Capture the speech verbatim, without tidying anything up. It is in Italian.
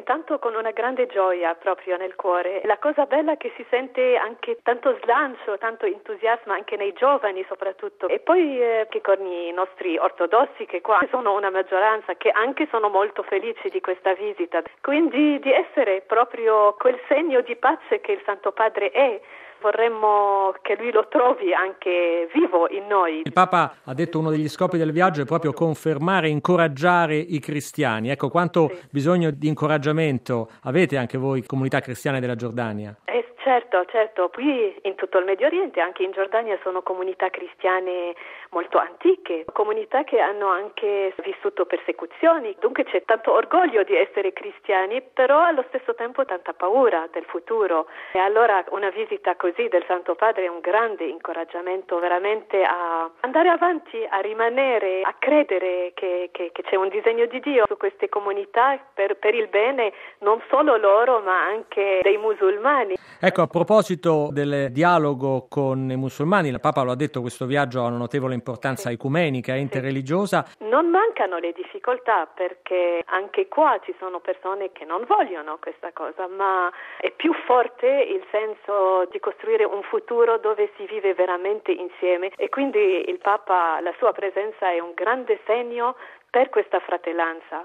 tanto con una grande gioia proprio nel cuore. La cosa bella è che si sente anche tanto slancio, tanto entusiasmo anche nei giovani soprattutto. E poi eh, che con i nostri ortodossi, che qua sono una maggioranza, che anche sono molto felici di questa visita. Quindi di essere proprio quel segno di pace che il Santo Padre è. Vorremmo che lui lo trovi anche vivo in noi. Il Papa ha detto uno degli scopi del viaggio è proprio confermare e incoraggiare i cristiani. Ecco, quanto sì. bisogno di incoraggiamento avete anche voi, comunità cristiane della Giordania? Eh, certo, certo. Qui in tutto il Medio Oriente, anche in Giordania, sono comunità cristiane molto antiche, comunità che hanno anche vissuto persecuzioni. Dunque c'è tanto orgoglio di essere cristiani, però allo stesso tempo tanta paura del futuro. E allora una visita così del Santo Padre è un grande incoraggiamento veramente a andare avanti, a rimanere, a credere che, che, che c'è un disegno di Dio su queste comunità per, per il bene non solo loro ma anche dei musulmani. Ecco, a proposito del dialogo con i musulmani, il Papa lo ha detto, questo viaggio ha una notevole importanza sì. ecumenica e interreligiosa. Sì. Non mancano le difficoltà perché anche qua ci sono persone che non vogliono questa cosa, ma è più forte il senso di costruire un futuro dove si vive veramente insieme e quindi il Papa, la sua presenza è un grande segno per questa fratellanza.